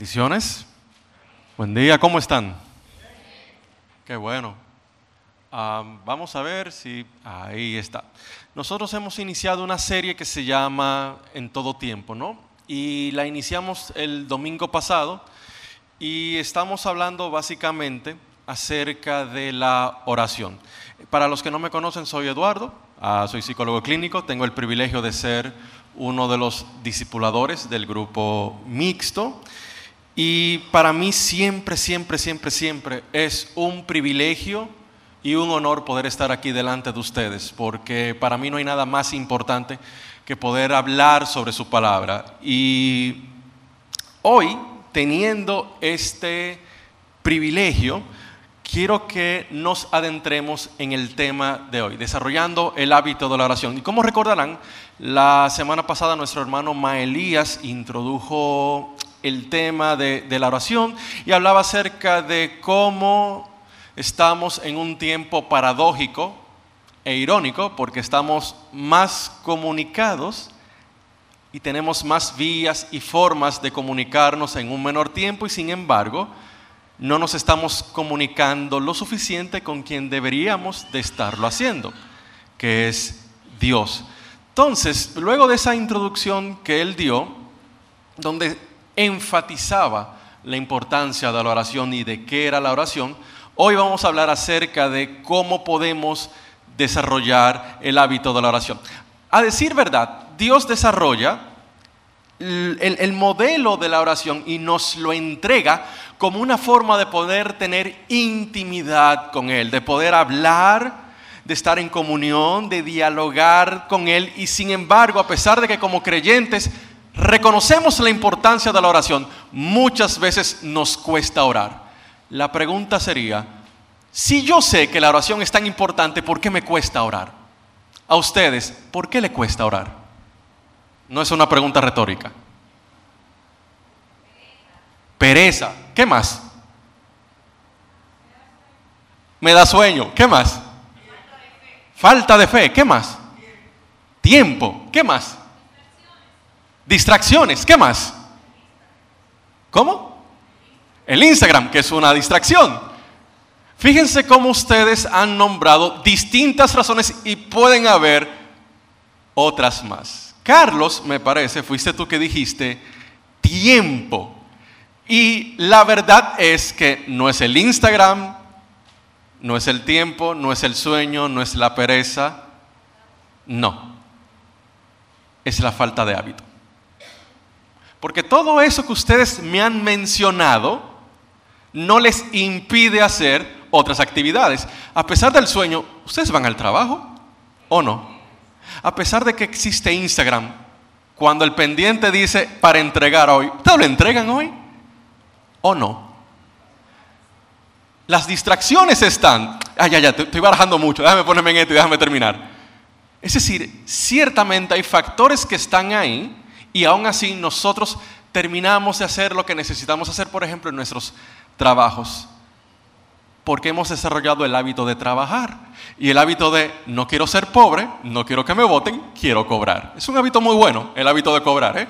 Bendiciones. Buen día, ¿cómo están? Qué bueno. Vamos a ver si... Ahí está. Nosotros hemos iniciado una serie que se llama En todo tiempo, ¿no? Y la iniciamos el domingo pasado y estamos hablando básicamente acerca de la oración. Para los que no me conocen, soy Eduardo, soy psicólogo clínico, tengo el privilegio de ser uno de los discipuladores del grupo mixto. Y para mí siempre es un privilegio y un honor poder estar aquí delante de ustedes, porque para mí no hay nada más importante que poder hablar sobre su palabra. Y hoy, teniendo este privilegio, quiero que nos adentremos en el tema de hoy, desarrollando el hábito de la oración. Y como recordarán, la semana pasada nuestro hermano Maelías introdujo el tema de la oración y hablaba acerca de cómo estamos en un tiempo paradójico e irónico, porque estamos más comunicados y tenemos más vías y formas de comunicarnos en un menor tiempo, y sin embargo no nos estamos comunicando lo suficiente con quien deberíamos de estarlo haciendo, que es Dios. Entonces, luego de esa introducción que él dio, donde enfatizaba la importancia de la oración y de qué era la oración, hoy vamos a hablar acerca de cómo podemos desarrollar el hábito de la oración. A decir verdad, Dios desarrolla el modelo de la oración y nos lo entrega como una forma de poder tener intimidad con Él, de poder hablar, de estar en comunión, de dialogar con Él. Y sin embargo, a pesar de que como creyentes reconocemos la importancia de la oración, muchas veces nos cuesta orar. La pregunta sería, si yo sé que la oración es tan importante, ¿por qué me cuesta orar? A ustedes, ¿por qué le cuesta orar? No es una pregunta retórica. Pereza. ¿Qué más? Me da sueño. ¿Qué más? Falta de fe. ¿Qué más? Tiempo. ¿Qué más? Distracciones. ¿Qué más? ¿Cómo? El Instagram, que es una distracción. Fíjense cómo ustedes han nombrado distintas razones y pueden haber otras más. Carlos, me parece, fuiste tú que dijiste tiempo. Y la verdad es que no es el Instagram, no es el tiempo, no es el sueño, no es la pereza. No. Es la falta de hábito. Porque todo eso que ustedes me han mencionado no les impide hacer otras actividades. A pesar del sueño, ¿ustedes van al trabajo o no? A pesar de que existe Instagram, cuando el pendiente dice para entregar hoy, ¿ustedes lo entregan hoy o no? Las distracciones están. Ya, estoy barajando mucho, déjame ponerme en esto y déjame terminar. Es decir, ciertamente hay factores que están ahí y aún así nosotros terminamos de hacer lo que necesitamos hacer, por ejemplo, en nuestros trabajos. Porque hemos desarrollado el hábito de trabajar y el hábito de no quiero ser pobre, no quiero que me voten, quiero cobrar. Es un hábito muy bueno, el hábito de cobrar,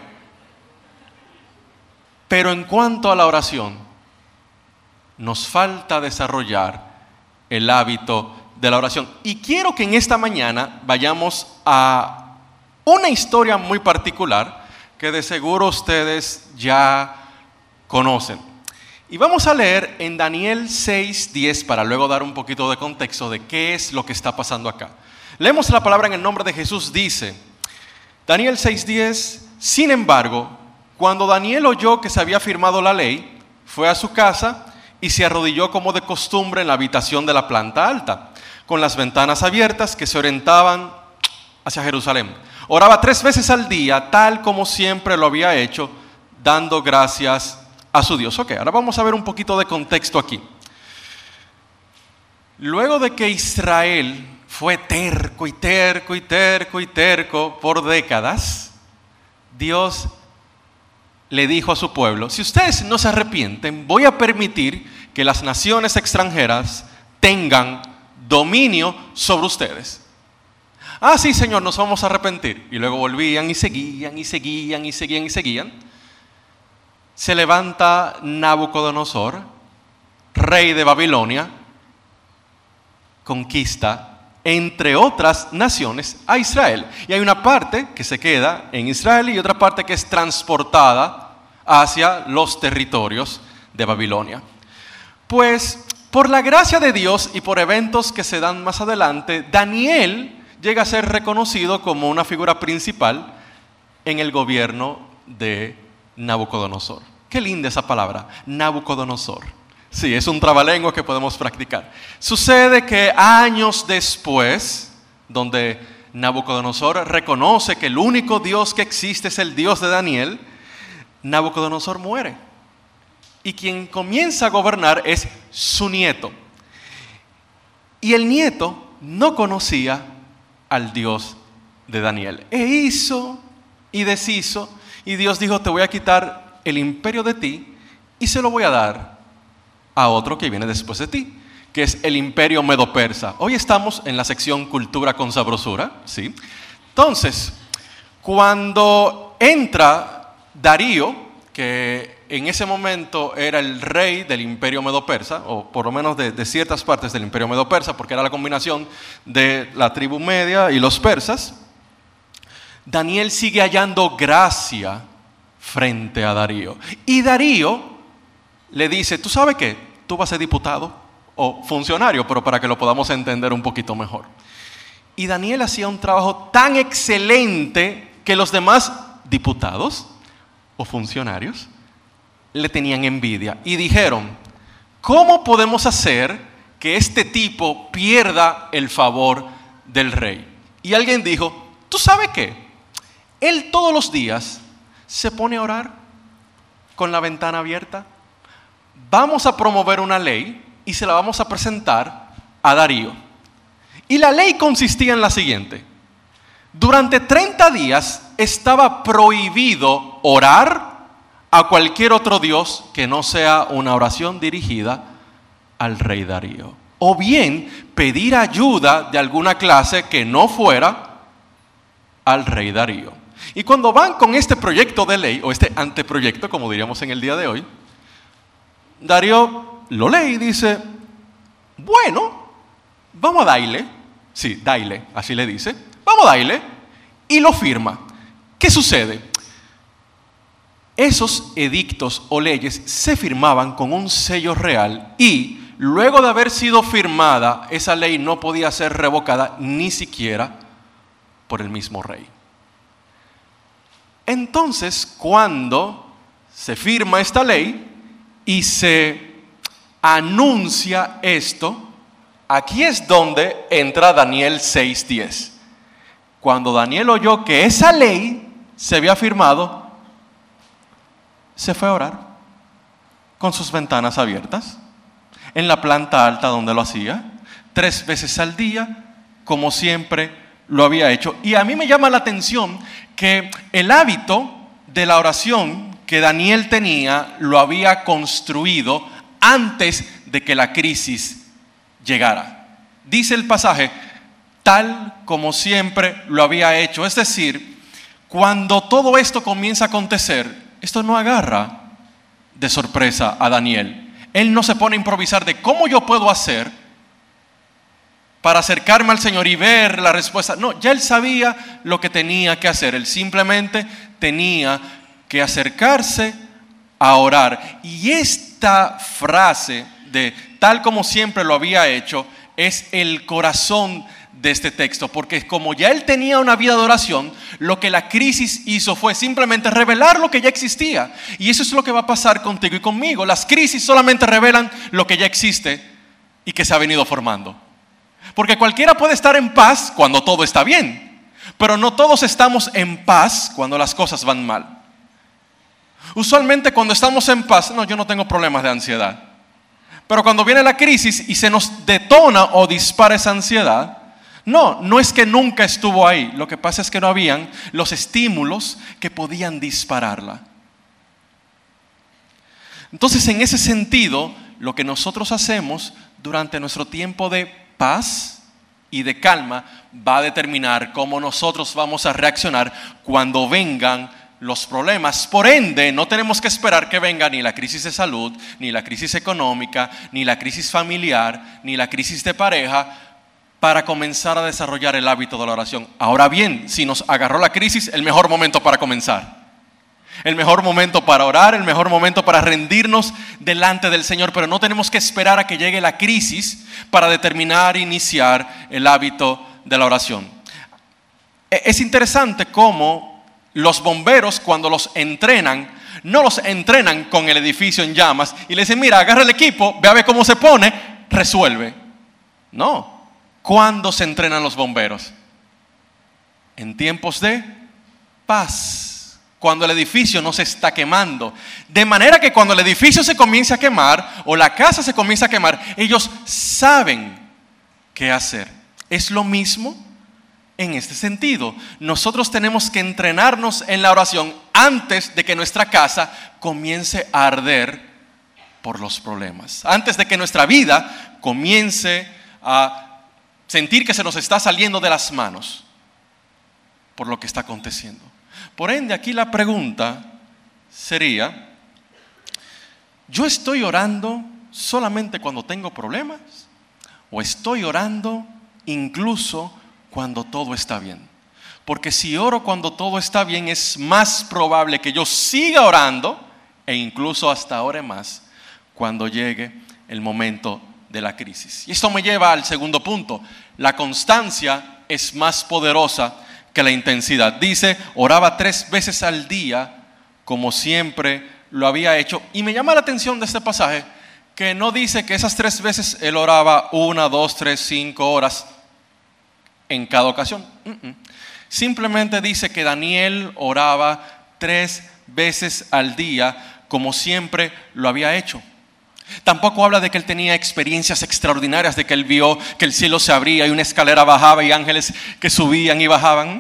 Pero en cuanto a la oración, nos falta desarrollar el hábito de la oración. Y quiero que en esta mañana vayamos a una historia muy particular que de seguro ustedes ya conocen. Y vamos a leer en Daniel 6:10 para luego dar un poquito de contexto de qué es lo que está pasando acá. Leemos la palabra en el nombre de Jesús. Dice, Daniel 6:10, sin embargo, cuando Daniel oyó que se había firmado la ley, fue a su casa y se arrodilló como de costumbre en la habitación de la planta alta, con las ventanas abiertas que se orientaban hacia Jerusalén. Oraba 3 veces al día, tal como siempre lo había hecho, dando gracias a su Dios. Ok, ahora vamos a ver un poquito de contexto aquí. Luego de que Israel fue terco por décadas, Dios le dijo a su pueblo, si ustedes no se arrepienten, voy a permitir que las naciones extranjeras tengan dominio sobre ustedes. Sí, Señor, nos vamos a arrepentir. Y luego volvían y seguían. se levanta Nabucodonosor, rey de Babilonia, conquista, entre otras naciones, a Israel. Y hay una parte que se queda en Israel y otra parte que es transportada hacia los territorios de Babilonia. Pues, por la gracia de Dios y por eventos que se dan más adelante, Daniel llega a ser reconocido como una figura principal en el gobierno de Nabucodonosor. Qué linda esa palabra, Nabucodonosor. Sí, es un trabalengua que podemos practicar. Sucede que años después, donde Nabucodonosor reconoce que el único Dios que existe es el Dios de Daniel, Nabucodonosor muere. Y quien comienza a gobernar es su nieto. Y el nieto no conocía al Dios de Daniel. E hizo y deshizo, y Dios dijo: te voy a quitar el imperio de ti y se lo voy a dar a otro que viene después de ti, que es el imperio medo-persa. Hoy estamos en la sección Cultura con Sabrosura, ¿sí? Entonces, cuando entra Darío, que en ese momento era el rey del imperio medo-persa, o por lo menos de ciertas partes del imperio medo-persa, porque era la combinación de la tribu media y los persas, Daniel sigue hallando gracia frente a Darío. Y Darío le dice: ¿tú sabes qué? Tú vas a ser diputado o funcionario, pero para que lo podamos entender un poquito mejor. Y Daniel hacía un trabajo tan excelente que los demás diputados o funcionarios le tenían envidia y dijeron: ¿cómo podemos hacer que este tipo pierda el favor del rey? Y alguien dijo: ¿tú sabes qué? Él todos los días se pone a orar con la ventana abierta. Vamos a promover una ley y se la vamos a presentar a Darío. Y la ley consistía en la siguiente: durante 30 días estaba prohibido orar a cualquier otro Dios que no sea una oración dirigida al rey Darío, o bien pedir ayuda de alguna clase que no fuera al rey Darío. Y cuando van con este proyecto de ley, o este anteproyecto, como diríamos en el día de hoy, Darío lo lee y dice: bueno, vamos a darle. Sí, darle, así le dice. Vamos a darle. Y lo firma. ¿Qué sucede? Esos edictos o leyes se firmaban con un sello real y luego de haber sido firmada, esa ley no podía ser revocada ni siquiera por el mismo rey. Entonces, cuando se firma esta ley y se anuncia esto, aquí es donde entra Daniel 6:10. Cuando Daniel oyó que esa ley se había firmado, se fue a orar con sus ventanas abiertas en la planta alta donde lo hacía 3 veces al día, como siempre lo había hecho. Y a mí me llama la atención que el hábito de la oración que Daniel tenía lo había construido antes de que la crisis llegara. Dice el pasaje: tal como siempre lo había hecho. Es decir, cuando todo esto comienza a acontecer, esto no agarra de sorpresa a Daniel. Él no se pone a improvisar de cómo yo puedo hacer para acercarme al Señor y ver la respuesta. No, ya él sabía lo que tenía que hacer. Él simplemente tenía que acercarse a orar. Y esta frase de tal como siempre lo había hecho es el corazón de este texto, porque como ya él tenía una vida de oración, lo que la crisis hizo fue simplemente revelar lo que ya existía. Y eso es lo que va a pasar contigo y conmigo. Las crisis solamente revelan lo que ya existe y que se ha venido formando. Porque cualquiera puede estar en paz cuando todo está bien, pero no todos estamos en paz cuando las cosas van mal. Usualmente cuando estamos en paz, no, yo no tengo problemas de ansiedad. Pero cuando viene la crisis y se nos detona o dispara esa ansiedad, no es que nunca estuvo ahí. Lo que pasa es que no habían los estímulos que podían dispararla. Entonces, en ese sentido, lo que nosotros hacemos durante nuestro tiempo de paz y de calma va a determinar cómo nosotros vamos a reaccionar cuando vengan los problemas. Por ende, no tenemos que esperar que venga ni la crisis de salud, ni la crisis económica, ni la crisis familiar, ni la crisis de pareja para comenzar a desarrollar el hábito de la oración. Ahora bien, si nos agarró la crisis, el mejor momento para comenzar. El mejor momento para orar, el mejor momento para rendirnos delante del Señor. Pero no tenemos que esperar a que llegue la crisis para determinar e iniciar el hábito de la oración. Es interesante cómo los bomberos, cuando los entrenan, no los entrenan con el edificio en llamas y le dicen, mira, agarra el equipo, ve a ver cómo se pone, resuelve. No. ¿Cuándo se entrenan los bomberos? En tiempos de paz, cuando el edificio no se está quemando. De manera que cuando el edificio se comience a quemar o la casa se comienza a quemar, ellos saben qué hacer. Es lo mismo en este sentido. Nosotros tenemos que entrenarnos en la oración antes de que nuestra casa comience a arder por los problemas. Antes de que nuestra vida comience a sentir que se nos está saliendo de las manos por lo que está aconteciendo. Por ende, aquí la pregunta sería, ¿yo estoy orando solamente cuando tengo problemas? ¿O estoy orando incluso cuando todo está bien? Porque si oro cuando todo está bien, es más probable que yo siga orando e incluso hasta ore más cuando llegue el momento de la crisis. Y esto me lleva al segundo punto. La constancia es más poderosa que la intensidad. Dice, oraba 3 veces al día como siempre lo había hecho. Y me llama la atención de este pasaje que no dice que esas 3 veces él oraba 1, 2, 3, 5 horas en cada ocasión. Simplemente dice que Daniel oraba 3 veces al día como siempre lo había hecho. Tampoco habla de que él tenía experiencias extraordinarias, de que él vio que el cielo se abría y una escalera bajaba y ángeles que subían y bajaban.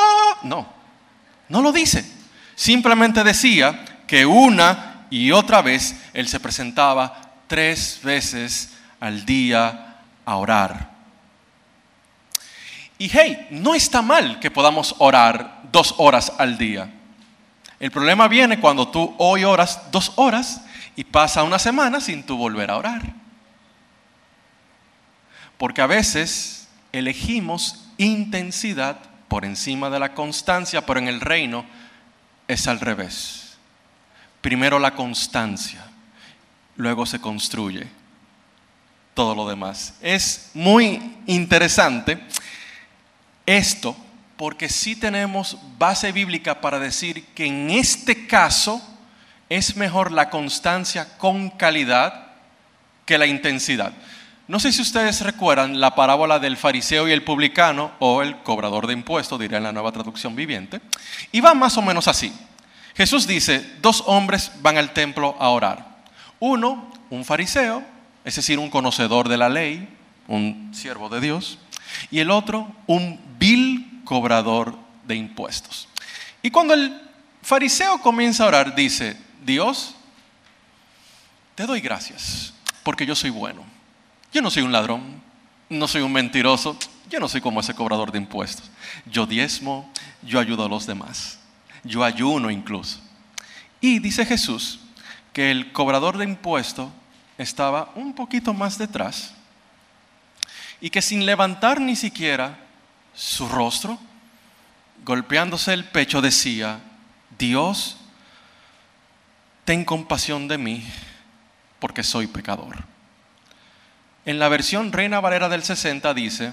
No lo dice. Simplemente decía que una y otra vez él se presentaba 3 veces al día a orar. Y hey, no está mal que podamos orar 2 horas al día. El problema viene cuando tú hoy oras 2 horas y pasa una semana sin tú volver a orar. Porque a veces elegimos intensidad por encima de la constancia, pero en el reino es al revés. Primero la constancia, luego se construye todo lo demás. Es muy interesante esto, porque sí tenemos base bíblica para decir que en este caso es mejor la constancia con calidad que la intensidad. No sé si ustedes recuerdan la parábola del fariseo y el publicano, o el cobrador de impuestos, diría en la Nueva Traducción Viviente, y va más o menos así. Jesús dice, 2 hombres van al templo a orar. Uno, un fariseo, es decir, un conocedor de la ley, un siervo de Dios, y el otro, un vil cobrador de impuestos. Y cuando el fariseo comienza a orar, dice, Dios, te doy gracias porque yo soy bueno. Yo no soy un ladrón, no soy un mentiroso, yo no soy como ese cobrador de impuestos. Yo diezmo, yo ayudo a los demás, yo ayuno incluso. Y dice Jesús que el cobrador de impuestos estaba un poquito más detrás y que sin levantar ni siquiera su rostro, golpeándose el pecho, decía, Dios, ten compasión de mí, porque soy pecador. En la versión Reina Valera del 60 dice,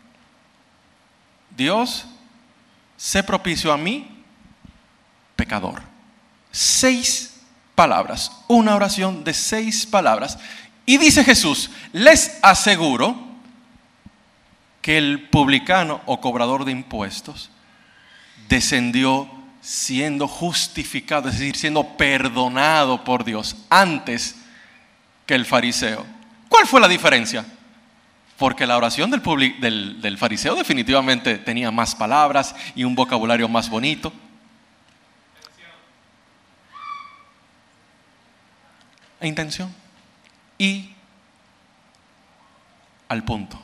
Dios, sé propicio a mí, pecador. 6 palabras, una oración de 6 palabras. Y dice Jesús, les aseguro que el publicano o cobrador de impuestos descendió siendo justificado, es decir, siendo perdonado por Dios antes que el fariseo. ¿Cuál fue la diferencia? Porque la oración del fariseo definitivamente tenía más palabras y un vocabulario más bonito. E intención. Y al punto.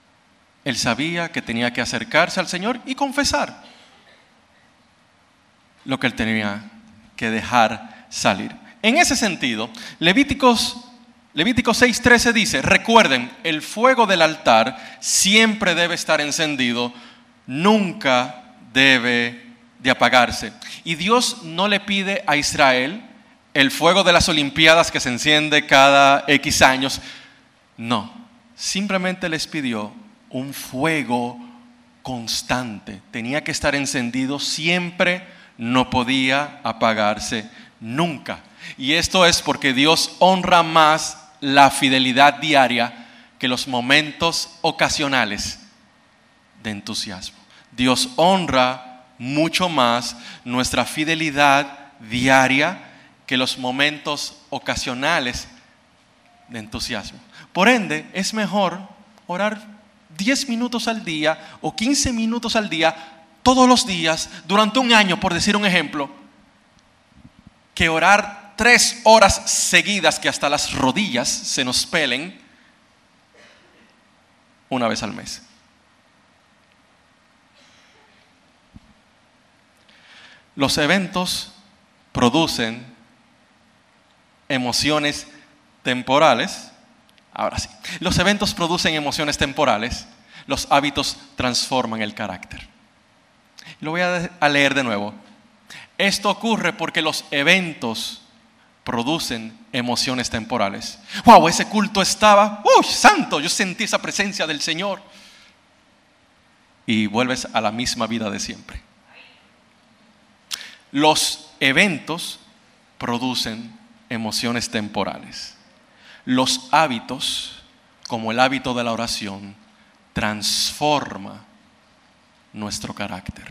Él sabía que tenía que acercarse al Señor y confesar. lo que él tenía que dejar salir. En ese sentido, Levítico 6:13 dice, recuerden, el fuego del altar siempre debe estar encendido, nunca debe de apagarse. Y Dios no le pide a Israel el fuego de las Olimpiadas que se enciende cada X años. No, simplemente les pidió un fuego constante. Tenía que estar encendido siempre, no podía apagarse nunca. Y esto es porque Dios honra más la fidelidad diaria que los momentos ocasionales de entusiasmo. Dios honra mucho más nuestra fidelidad diaria que los momentos ocasionales de entusiasmo. Por ende, es mejor orar 10 minutos al día o 15 minutos al día, todos los días, durante un año, por decir un ejemplo, que orar 3 horas seguidas que hasta las rodillas se nos pelen una vez al mes. Los eventos producen emociones temporales. Ahora sí, los eventos producen emociones temporales, los hábitos transforman el carácter. Lo voy a leer de nuevo. Esto ocurre porque los eventos producen emociones temporales. ¡Wow! Ese culto estaba, santo, yo sentí esa presencia del Señor. Y vuelves a la misma vida de siempre. Los eventos producen emociones temporales. Los hábitos, como el hábito de la oración, transforma nuestro carácter.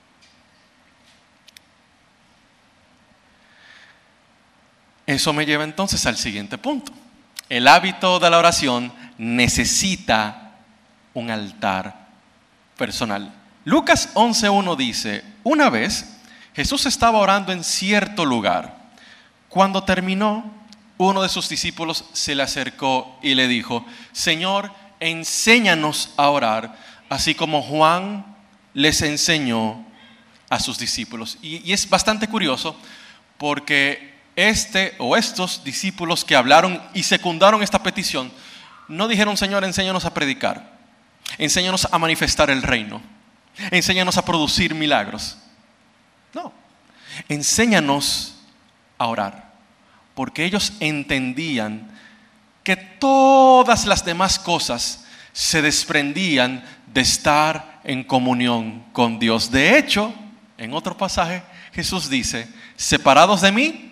Eso me lleva entonces al siguiente punto. El hábito de la oración necesita un altar personal. Lucas 11:1 dice, una vez Jesús estaba orando en cierto lugar. Cuando terminó, uno de sus discípulos se le acercó y le dijo, Señor, enséñanos a orar, así como Juan les enseñó a sus discípulos. Y es bastante curioso porque estos discípulos que hablaron y secundaron esta petición, no dijeron, Señor, enséñanos a predicar, enséñanos a manifestar el reino, enséñanos a producir milagros. No, enséñanos a orar, porque ellos entendían que todas las demás cosas se desprendían de estar en comunión con Dios. De hecho, en otro pasaje, Jesús dice, separados de mí,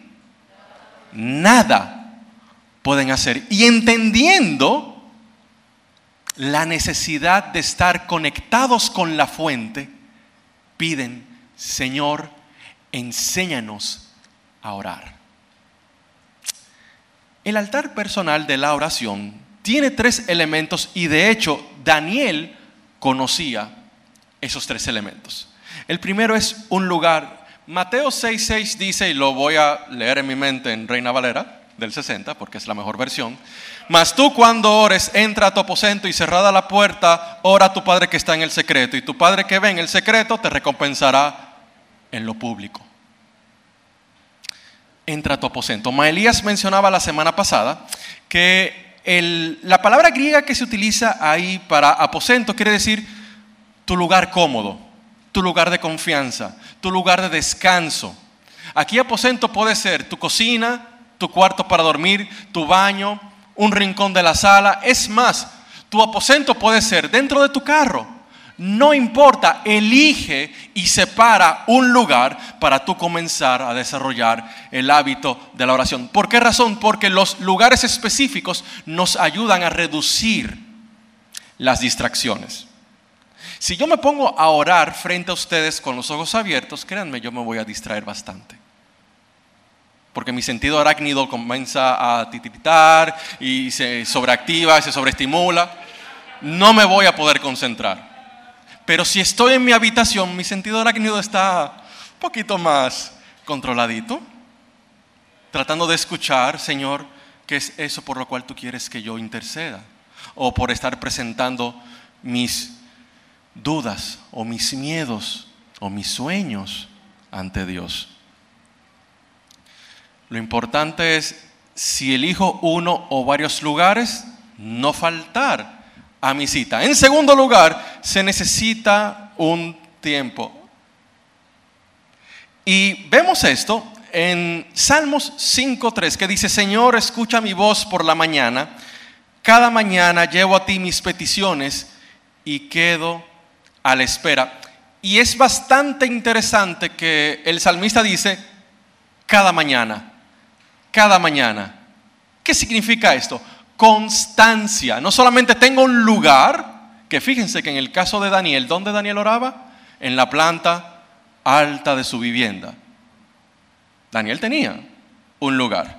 nada pueden hacer. Y entendiendo la necesidad de estar conectados con la fuente, piden, Señor, enséñanos a orar. El altar personal de la oración tiene 3 elementos y de hecho Daniel conocía esos 3 elementos. El primero es un lugar. Mateo 6:6 dice, y lo voy a leer en mi mente en Reina Valera del 60 porque es la mejor versión. Mas tú cuando ores, entra a tu aposento y cerrada la puerta, ora a tu Padre que está en el secreto. Y tu Padre que ve en el secreto te recompensará en lo público. Entra a tu aposento. Maelías mencionaba la semana pasada que la palabra griega que se utiliza ahí para aposento quiere decir tu lugar cómodo, tu lugar de confianza, tu lugar de descanso. Aquí aposento puede ser tu cocina, tu cuarto para dormir, tu baño, un rincón de la sala. Es más, tu aposento puede ser dentro de tu carro. No importa, elige y separa un lugar para tú comenzar a desarrollar el hábito de la oración. ¿Por qué razón? Porque los lugares específicos nos ayudan a reducir las distracciones. Si yo me pongo a orar frente a ustedes con los ojos abiertos, créanme, yo me voy a distraer bastante. Porque mi sentido arácnido comienza a titiritar y se sobreactiva, se sobreestimula. No me voy a poder concentrar. Pero si estoy en mi habitación, mi sentido arácnido está un poquito más controladito, tratando de escuchar, Señor, ¿qué es eso por lo cual tú quieres que yo interceda? O por estar presentando mis dudas, o mis miedos, o mis sueños, ante Dios. Lo importante es, si elijo uno o varios lugares, no faltar a mi cita. En segundo lugar, se necesita un tiempo. Y vemos esto en Salmos 5:3, que dice: Señor, escucha mi voz por la mañana. Cada mañana llevo a ti mis peticiones y quedo a la espera. Y es bastante interesante que el salmista dice: cada mañana, cada mañana. ¿Qué significa esto? Constancia. No solamente tengo un lugar, que fíjense que en el caso de Daniel, ¿dónde Daniel oraba? En la planta alta de su vivienda. Daniel tenía un lugar.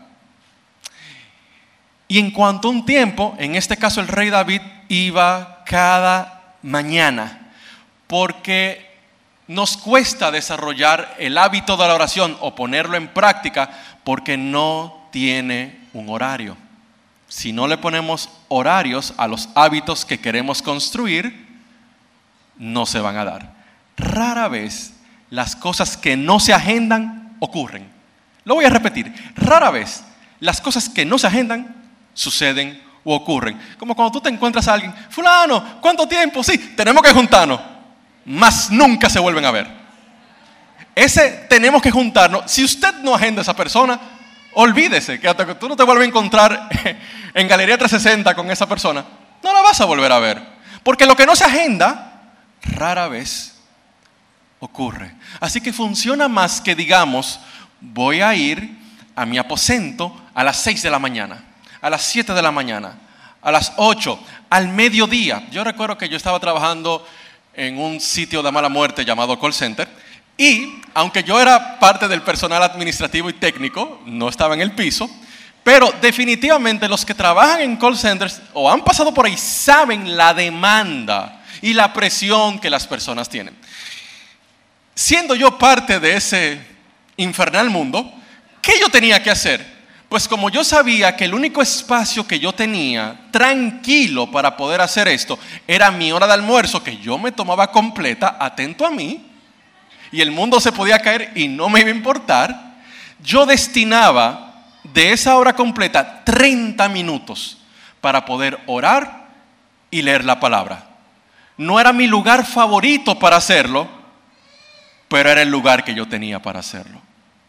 Y en cuanto a un tiempo, en este caso el rey David iba cada mañana, porque nos cuesta desarrollar el hábito de la oración o ponerlo en práctica porque no tiene un horario. Si no le ponemos horarios a los hábitos que queremos construir, no se van a dar. Rara vez las cosas que no se agendan ocurren. Lo voy a repetir. Rara vez las cosas que no se agendan suceden o ocurren. Como cuando tú te encuentras a alguien: fulano, ¿cuánto tiempo? Sí, tenemos que juntarnos. Más nunca se vuelven a ver. Ese tenemos que juntarnos. Si usted no agenda a esa persona, olvídese que hasta que tú no te vuelvas a encontrar en Galería 360 con esa persona, no la vas a volver a ver. Porque lo que no se agenda, rara vez ocurre. Así que funciona más que digamos: voy a ir a mi aposento a las 6 de la mañana, a las 7 de la mañana, a las 8, al mediodía. Yo recuerdo que yo estaba trabajando en un sitio de mala muerte llamado call center, y aunque yo era parte del personal administrativo y técnico, no estaba en el piso, pero definitivamente los que trabajan en call centers o han pasado por ahí saben la demanda y la presión que las personas tienen. Siendo yo parte de ese infernal mundo, ¿qué yo tenía que hacer? Pues como yo sabía que el único espacio que yo tenía tranquilo para poder hacer esto era mi hora de almuerzo, que yo me tomaba completa, atento a mí, y el mundo se podía caer y no me iba a importar, yo destinaba de esa hora completa 30 minutos para poder orar y leer la palabra. No era mi lugar favorito para hacerlo, pero era el lugar que yo tenía para hacerlo.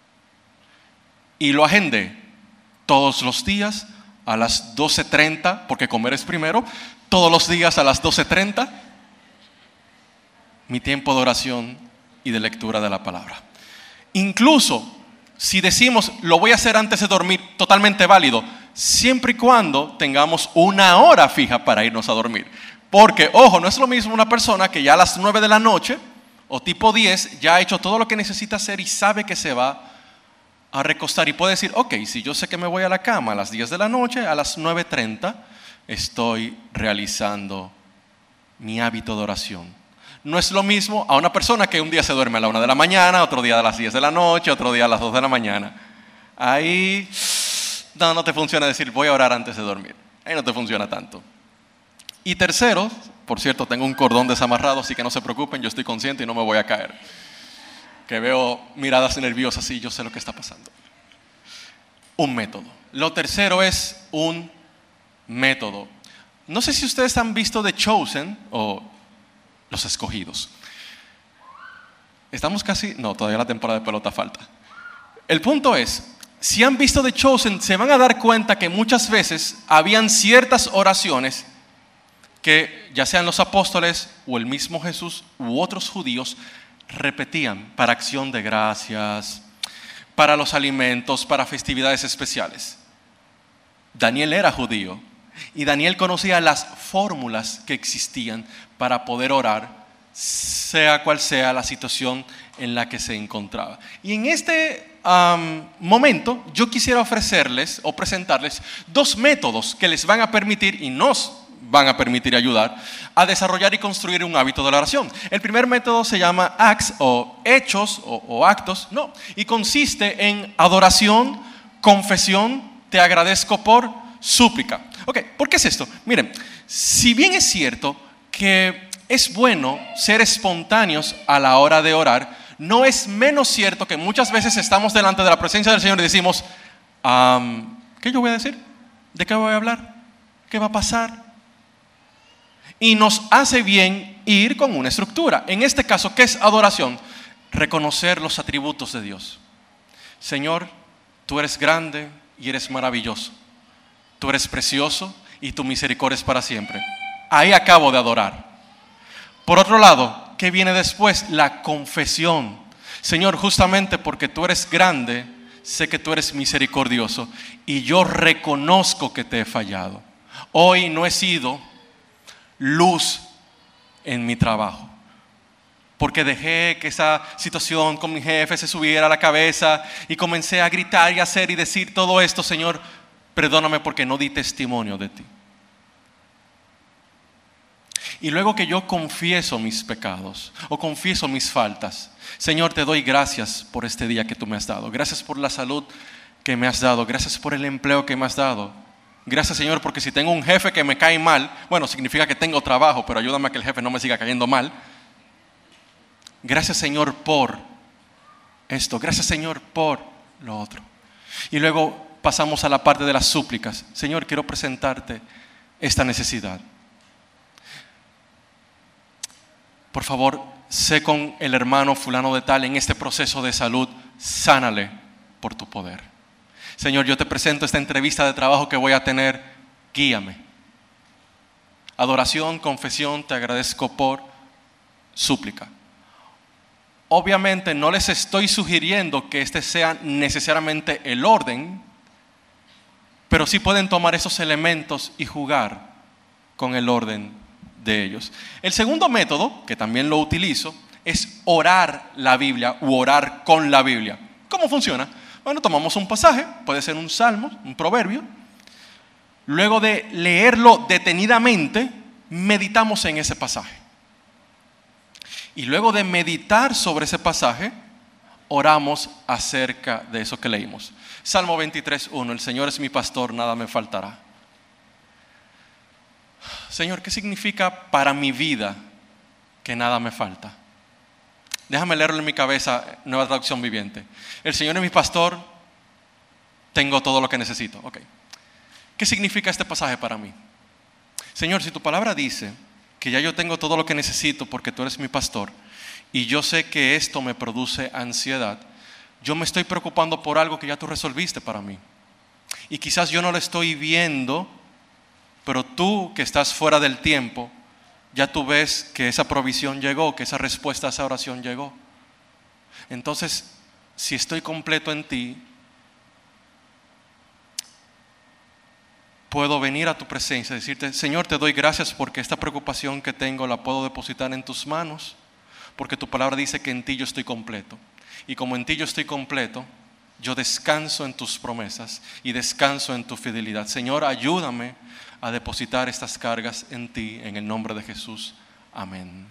Y lo agendé todos los días a las 12:30, porque comer es primero. Todos los días a las 12:30, mi tiempo de oración y de lectura de la palabra. Incluso si decimos: lo voy a hacer antes de dormir, totalmente válido, siempre y cuando tengamos una hora fija para irnos a dormir. Porque, ojo, no es lo mismo una persona que ya a las 9 de la noche o tipo 10 ya ha hecho todo lo que necesita hacer y sabe que se va a recostar y puede decir: ok, si yo sé que me voy a la cama a las 10 de la noche, a las 9:30 estoy realizando mi hábito de oración. No es lo mismo a una persona que un día se duerme a la 1 de la mañana, otro día a las 10 de la noche, otro día a las 2 de la mañana. Ahí no te funciona decir: voy a orar antes de dormir. Ahí no te funciona tanto. Y tercero, por cierto, tengo un cordón desamarrado, así que no se preocupen, yo estoy consciente y no me voy a caer. Que veo miradas nerviosas y yo sé lo que está pasando. Un método. Lo tercero es un método. No sé si ustedes han visto The Chosen o Los Escogidos. Estamos casi... No, todavía la temporada de pelota falta. El punto es, si han visto The Chosen, se van a dar cuenta que muchas veces habían ciertas oraciones que ya sean los apóstoles o el mismo Jesús u otros judíos repetían para acción de gracias, para los alimentos, para festividades especiales. Daniel era judío y Daniel conocía las fórmulas que existían para poder orar, sea cual sea la situación en la que se encontraba. Y en este momento yo quisiera ofrecerles o presentarles dos métodos que les van a permitir y nos van a permitir ayudar a desarrollar y construir un hábito de la oración. El primer método se llama acts o hechos o actos, no, y consiste en adoración, confesión, te agradezco por, súplica. Ok, ¿por qué es esto? Miren, si bien es cierto que es bueno ser espontáneos a la hora de orar, no es menos cierto que muchas veces estamos delante de la presencia del Señor y decimos, ¿qué yo voy a decir? ¿De qué voy a hablar? ¿Qué va a pasar? Y nos hace bien ir con una estructura. En este caso, ¿qué es adoración? Reconocer los atributos de Dios. Señor, tú eres grande y eres maravilloso. Tú eres precioso y tu misericordia es para siempre. Ahí acabo de adorar. Por otro lado, ¿qué viene después? La confesión. Señor, justamente porque tú eres grande, sé que tú eres misericordioso y yo reconozco que te he fallado. Hoy no he sido luz en mi trabajo, porque dejé que esa situación con mi jefe se subiera a la cabeza y comencé a gritar y hacer y decir todo esto. Señor, perdóname porque no di testimonio de ti. Y luego que yo confieso mis pecados o confieso mis faltas, Señor, te doy gracias por este día que tú me has dado. Gracias por la salud que me has dado. Gracias por el empleo que me has dado. Gracias, Señor, porque si tengo un jefe que me cae mal, bueno, significa que tengo trabajo, pero ayúdame a que el jefe no me siga cayendo mal. Gracias, Señor, por esto. Gracias, Señor, por lo otro. Y luego pasamos a la parte de las súplicas. Señor, quiero presentarte esta necesidad. Por favor, sé con el hermano fulano de tal en este proceso de salud, sánale por tu poder. Señor, yo te presento esta entrevista de trabajo que voy a tener, guíame. Adoración, confesión, te agradezco por súplica. Obviamente no les estoy sugiriendo que este sea necesariamente el orden, pero sí pueden tomar esos elementos y jugar con el orden de ellos. El segundo método, que también lo utilizo, es orar la Biblia u orar con la Biblia. ¿Cómo funciona? Bueno, tomamos un pasaje, puede ser un salmo, un proverbio. Luego de leerlo detenidamente, meditamos en ese pasaje. Y luego de meditar sobre ese pasaje, oramos acerca de eso que leímos. Salmo 23:1, el Señor es mi pastor, nada me faltará. Señor, ¿qué significa para mi vida que nada me falta? Déjame leerlo en mi cabeza, Nueva Traducción Viviente. El Señor es mi pastor, tengo todo lo que necesito. Okay. ¿Qué significa este pasaje para mí? Señor, si tu palabra dice que ya yo tengo todo lo que necesito porque tú eres mi pastor y yo sé que esto me produce ansiedad, yo me estoy preocupando por algo que ya tú resolviste para mí. Y quizás yo no lo estoy viendo, pero tú que estás fuera del tiempo, ya tú ves que esa provisión llegó, que esa respuesta a esa oración llegó. Entonces, si estoy completo en ti, puedo venir a tu presencia y decirte, Señor, te doy gracias porque esta preocupación que tengo la puedo depositar en tus manos, porque tu palabra dice que en ti yo estoy completo. Y como en ti yo estoy completo, yo descanso en tus promesas y descanso en tu fidelidad. Señor, ayúdame a depositar estas cargas en ti, en el nombre de Jesús. Amén.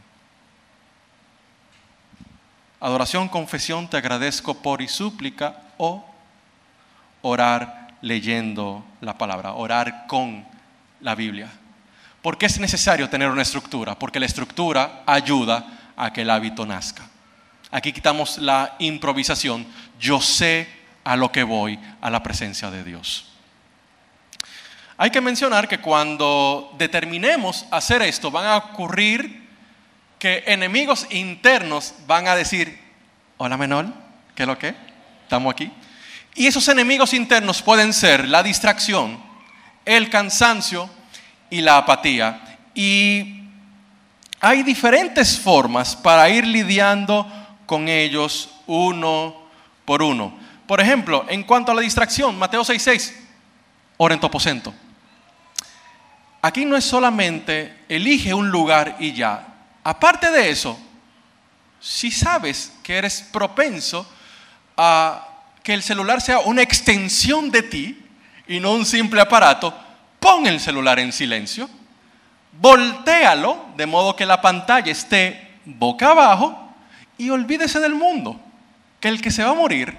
Adoración, confesión, te agradezco por y súplica, o orar leyendo la palabra, orar con la Biblia. ¿Por qué es necesario tener una estructura? Porque la estructura ayuda a que el hábito nazca. Aquí quitamos la improvisación. Yo sé a lo que voy, a la presencia de Dios. Hay que mencionar que cuando determinemos hacer esto, van a ocurrir que enemigos internos van a decir, hola Menor, ¿qué es lo que? ¿Estamos aquí? Y esos enemigos internos pueden ser la distracción, el cansancio y la apatía. Y hay diferentes formas para ir lidiando con ellos uno por uno. Por ejemplo, en cuanto a la distracción, Mateo 6:6, ora en tu aposento. Aquí no es solamente elige un lugar y ya. Aparte de eso, si sabes que eres propenso a que el celular sea una extensión de ti y no un simple aparato, pon el celular en silencio, voltéalo de modo que la pantalla esté boca abajo y olvídese del mundo, que el que se va a morir,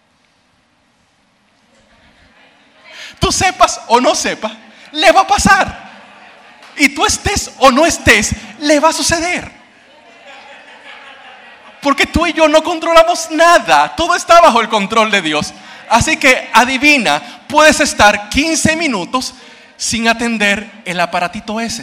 tú sepas o no sepas, le va a pasar. Y tú estés o no estés, le va a suceder. Porque tú y yo no controlamos nada. Todo está bajo el control de Dios. Así que adivina, puedes estar 15 minutos sin atender el aparatito ese.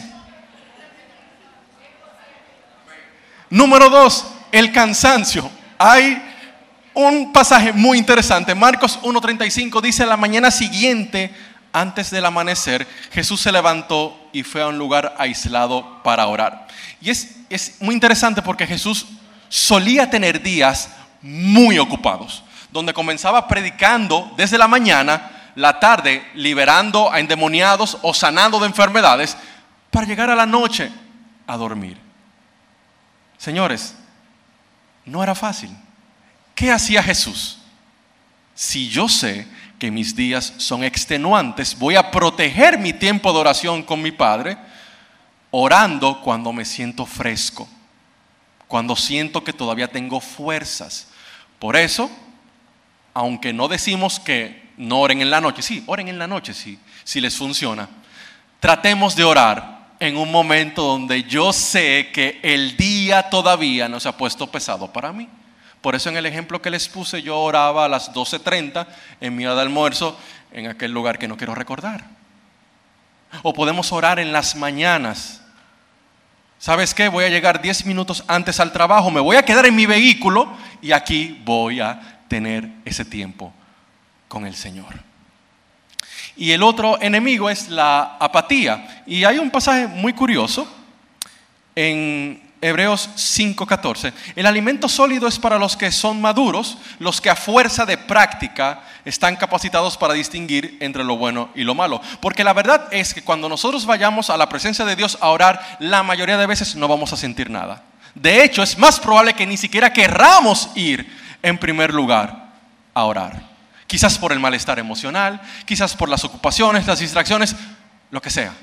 Número 2, el cansancio. Hay un pasaje muy interesante. Marcos 1:35 dice: la mañana siguiente, antes del amanecer, Jesús se levantó y fue a un lugar aislado para orar. Y es muy interesante porque Jesús solía tener días muy ocupados, donde comenzaba predicando desde la mañana, la tarde liberando a endemoniados o sanando de enfermedades, para llegar a la noche a dormir. Señores, no era fácil. ¿Qué hacía Jesús? Si yo sé que mis días son extenuantes, voy a proteger mi tiempo de oración con mi Padre, orando cuando me siento fresco, cuando siento que todavía tengo fuerzas. Por eso, aunque no decimos que no oren en la noche, sí, oren en la noche si les funciona, tratemos de orar en un momento donde yo sé que el día todavía no se ha puesto pesado para mí. Por eso en el ejemplo que les puse, yo oraba a las 12:30 en mi hora de almuerzo en aquel lugar que no quiero recordar. O podemos orar en las mañanas. ¿Sabes qué? Voy a llegar 10 minutos antes al trabajo, me voy a quedar en mi vehículo y aquí voy a tener ese tiempo con el Señor. Y el otro enemigo es la apatía. Y hay un pasaje muy curioso en Hebreos 5:14. El alimento sólido es para los que son maduros, los que a fuerza de práctica están capacitados para distinguir entre lo bueno y lo malo. Porque la verdad es que cuando nosotros vayamos a la presencia de Dios a orar, la mayoría de veces no vamos a sentir nada. De hecho, es más probable que ni siquiera querramos ir en primer lugar a orar. Quizás por el malestar emocional, quizás por las ocupaciones, las distracciones, lo que sea.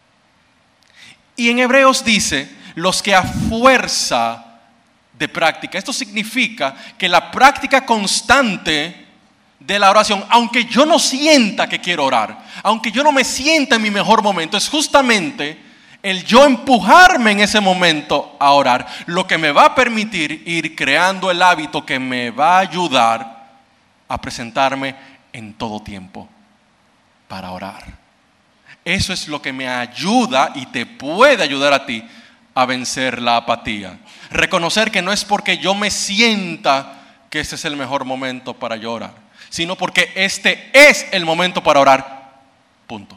Y en Hebreos dice: los que a fuerza de práctica. Esto significa que la práctica constante de la oración, aunque yo no sienta que quiero orar, aunque yo no me sienta en mi mejor momento, es justamente el yo empujarme en ese momento a orar lo que me va a permitir ir creando el hábito que me va a ayudar a presentarme en todo tiempo para orar. Eso es lo que me ayuda y te puede ayudar a ti a vencer la apatía. Reconocer que no es porque yo me sienta que este es el mejor momento para yo orar, sino porque este es el momento para orar. Punto.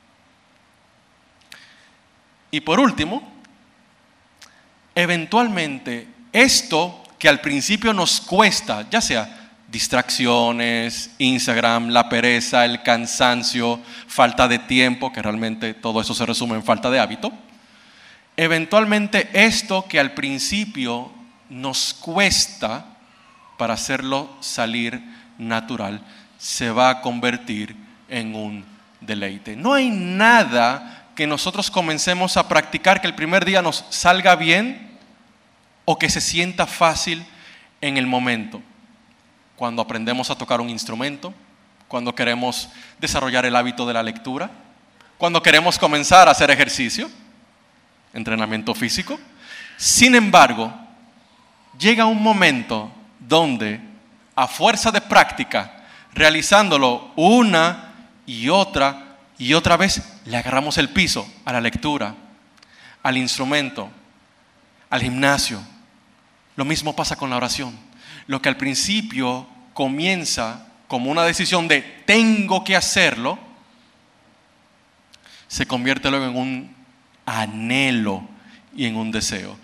Y por último, eventualmente esto que al principio nos cuesta, ya sea distracciones, Instagram, la pereza, el cansancio, falta de tiempo, que realmente todo eso se resume en falta de hábito. Eventualmente esto que al principio nos cuesta, para hacerlo salir natural, se va a convertir en un deleite. No hay nada que nosotros comencemos a practicar que el primer día nos salga bien o que se sienta fácil en el momento. Cuando aprendemos a tocar un instrumento, cuando queremos desarrollar el hábito de la lectura, cuando queremos comenzar a hacer ejercicio, entrenamiento físico. Sin embargo, llega un momento donde, a fuerza de práctica, realizándolo una y otra vez, le agarramos el piso a la lectura, al instrumento, al gimnasio. Lo mismo pasa con la oración. Lo que al principio comienza como una decisión de tengo que hacerlo, se convierte luego en un anhelo y en un deseo.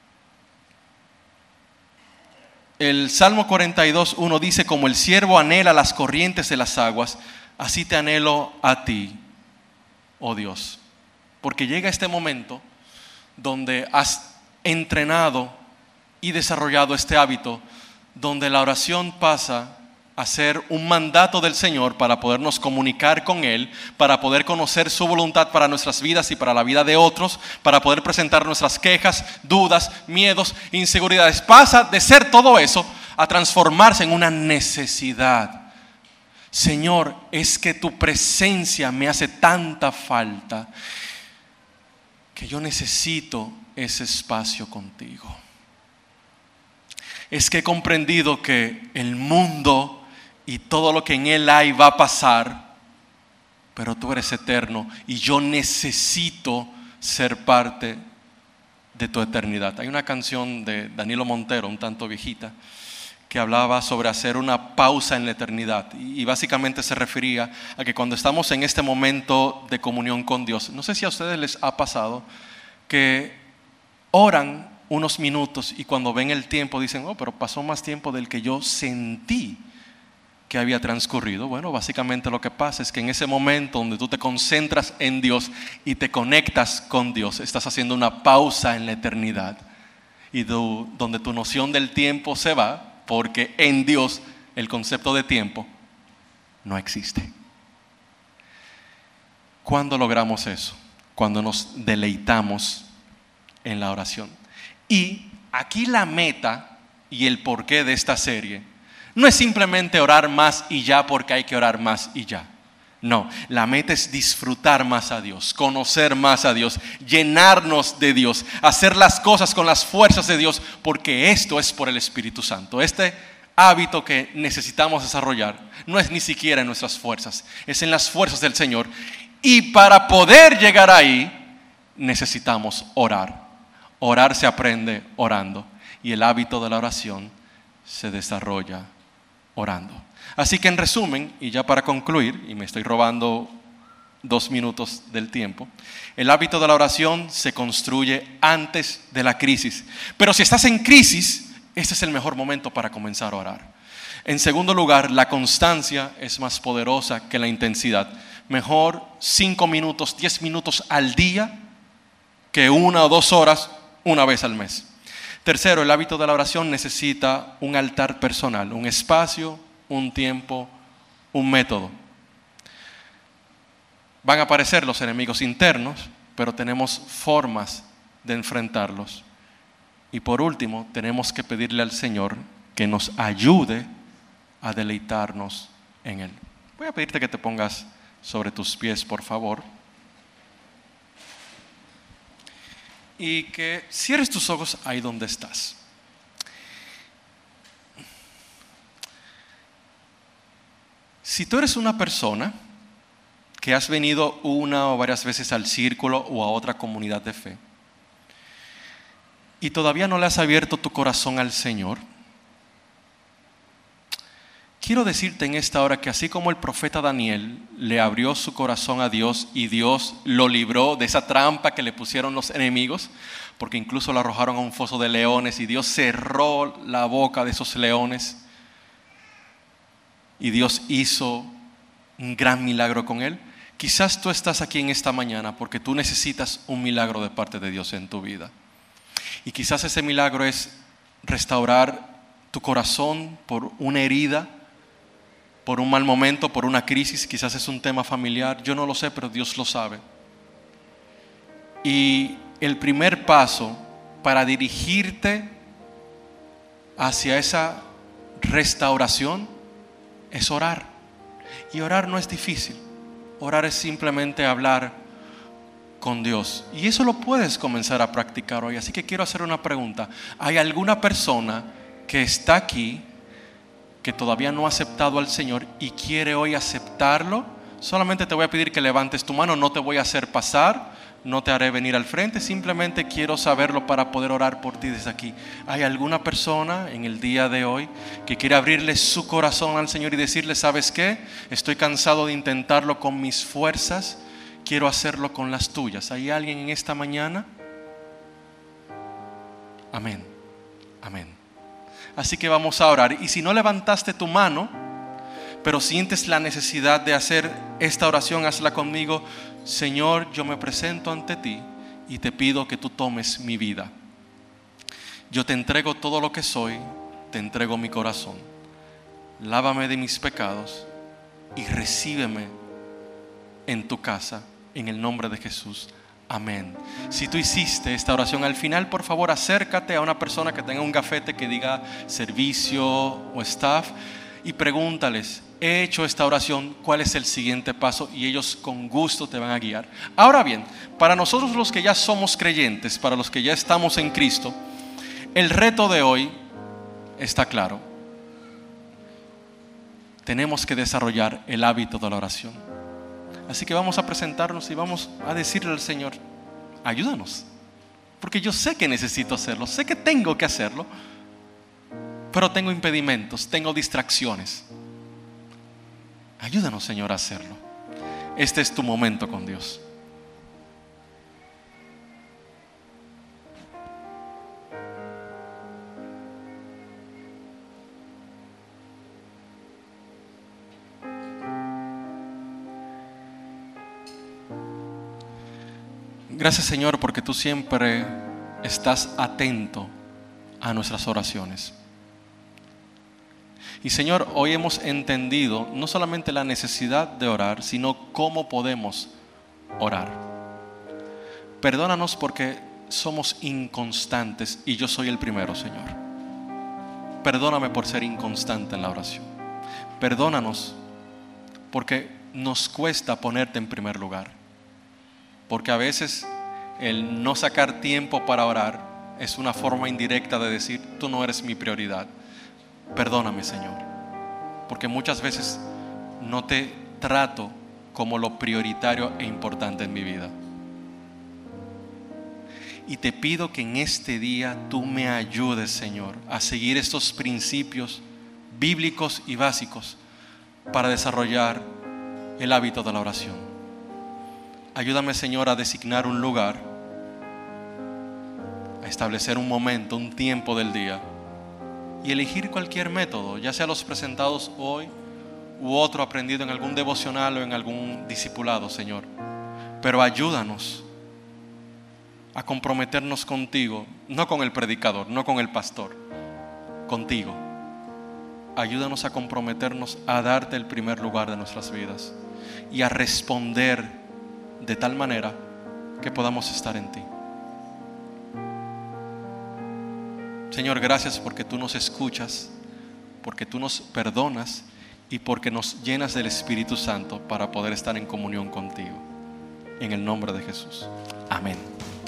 El Salmo 42:1 dice: como el ciervo anhela las corrientes de las aguas, así te anhelo a ti, oh Dios. Porque llega este momento donde has entrenado y desarrollado este hábito, donde la oración pasa a ser un mandato del Señor para podernos comunicar con Él, para poder conocer su voluntad para nuestras vidas y para la vida de otros, para poder presentar nuestras quejas, dudas, miedos, inseguridades. Pasa de ser todo eso a transformarse en una necesidad. Señor, es que tu presencia me hace tanta falta que yo necesito ese espacio contigo. es que he comprendido que el mundo y todo lo que en él hay va a pasar, pero tú eres eterno y yo necesito ser parte de tu eternidad. Hay una canción de Danilo Montero, un tanto viejita, que hablaba sobre hacer una pausa en la eternidad y básicamente se refería a que cuando estamos en este momento de comunión con Dios, no sé si a ustedes les ha pasado que oran unos minutos y cuando ven el tiempo dicen, oh, pero pasó más tiempo del que yo sentí que había transcurrido. Bueno, básicamente lo que pasa es que en ese momento donde tú te concentras en Dios y te conectas con Dios, estás haciendo una pausa en la eternidad y donde tu noción del tiempo se va, porque en Dios el concepto de tiempo no existe. ¿Cuándo logramos eso? Cuando nos deleitamos en la oración. Y aquí la meta y el porqué de esta serie no es simplemente orar más y ya porque hay que orar más y ya. No, la meta es disfrutar más a Dios, conocer más a Dios, llenarnos de Dios, hacer las cosas con las fuerzas de Dios, porque esto es por el Espíritu Santo. Este hábito que necesitamos desarrollar no es ni siquiera en nuestras fuerzas, es en las fuerzas del Señor. Y para poder llegar ahí, necesitamos orar. Orar se aprende orando y el hábito de la oración se desarrolla orando. Así que en resumen, y ya para concluir, y me estoy robando 2 minutos del tiempo, el hábito de la oración se construye antes de la crisis. Pero si estás en crisis, este es el mejor momento para comenzar a orar. En segundo lugar, la constancia es más poderosa que la intensidad. Mejor 5 minutos, 10 minutos al día que 1 o 2 horas una vez al mes. Tercero, el hábito de la oración necesita un altar personal, un espacio, un tiempo, un método. Van a aparecer los enemigos internos, pero tenemos formas de enfrentarlos. Y por último, tenemos que pedirle al Señor que nos ayude a deleitarnos en Él. Voy a pedirte que te pongas sobre tus pies, por favor. Y que cierres tus ojos ahí donde estás. Si tú eres una persona que has venido una o varias veces al círculo o a otra comunidad de fe y todavía no le has abierto tu corazón al Señor, quiero decirte en esta hora que así como el profeta Daniel le abrió su corazón a Dios y Dios lo libró de esa trampa que le pusieron los enemigos, porque incluso lo arrojaron a un foso de leones y Dios cerró la boca de esos leones y Dios hizo un gran milagro con él. Quizás tú estás aquí en esta mañana porque tú necesitas un milagro de parte de Dios en tu vida. Y quizás ese milagro es restaurar tu corazón por una herida, por un mal momento, por una crisis. Quizás es un tema familiar, yo no lo sé, pero Dios lo sabe. Y el primer paso para dirigirte hacia esa restauración es orar. Y orar no es difícil. Orar es simplemente hablar con Dios. Y eso lo puedes comenzar a practicar hoy. Así que quiero hacer una pregunta. ¿Hay alguna persona que está aquí que todavía no ha aceptado al Señor y quiere hoy aceptarlo? Solamente te voy a pedir que levantes tu mano. No te voy a hacer pasar, no te haré venir al frente. Simplemente quiero saberlo para poder orar por ti desde aquí. ¿Hay alguna persona en el día de hoy que quiere abrirle su corazón al Señor y decirle, ¿sabes qué? Estoy cansado de intentarlo con mis fuerzas, quiero hacerlo con las tuyas. ¿Hay alguien en esta mañana? Amén, amén. Así que vamos a orar. Y si no levantaste tu mano, pero sientes la necesidad de hacer esta oración, hazla conmigo. Señor, yo me presento ante ti y te pido que tú tomes mi vida. Yo te entrego todo lo que soy, te entrego mi corazón. Lávame de mis pecados y recíbeme en tu casa, en el nombre de Jesús. Amén. Si tú hiciste esta oración al final, por favor acércate a una persona que tenga un gafete que diga servicio o staff y pregúntales, he hecho esta oración, ¿cuál es el siguiente paso? Y ellos con gusto te van a guiar. Ahora bien, para nosotros los que ya somos creyentes, para los que ya estamos en Cristo, el reto de hoy está claro. Tenemos que desarrollar el hábito de la oración. Así que vamos a presentarnos y vamos a decirle al Señor, ayúdanos. Porque yo sé que necesito hacerlo, sé que tengo que hacerlo, pero tengo impedimentos, tengo distracciones. Ayúdanos, Señor, a hacerlo. Este es tu momento con Dios. Gracias, Señor, porque tú siempre estás atento a nuestras oraciones. Y Señor, hoy hemos entendido no solamente la necesidad de orar, sino cómo podemos orar. Perdónanos porque somos inconstantes y yo soy el primero, Señor. Perdóname por ser inconstante en la oración. Perdónanos porque nos cuesta ponerte en primer lugar. Porque a veces el no sacar tiempo para orar es una forma indirecta de decir, tú no eres mi prioridad. Perdóname, Señor, porque muchas veces no te trato como lo prioritario e importante en mi vida. Y te pido que en este día tú me ayudes, Señor, a seguir estos principios bíblicos y básicos para desarrollar el hábito de la oración. Ayúdame, Señor, a designar un lugar, a establecer un momento, un tiempo del día y elegir cualquier método, ya sea los presentados hoy u otro aprendido en algún devocional o en algún discipulado, Señor. Pero ayúdanos a comprometernos contigo, no con el predicador, no con el pastor, contigo. Ayúdanos a comprometernos a darte el primer lugar de nuestras vidas y a responder de tal manera que podamos estar en ti. Señor, gracias porque tú nos escuchas, porque tú nos perdonas y porque nos llenas del Espíritu Santo para poder estar en comunión contigo. En el nombre de Jesús. Amén.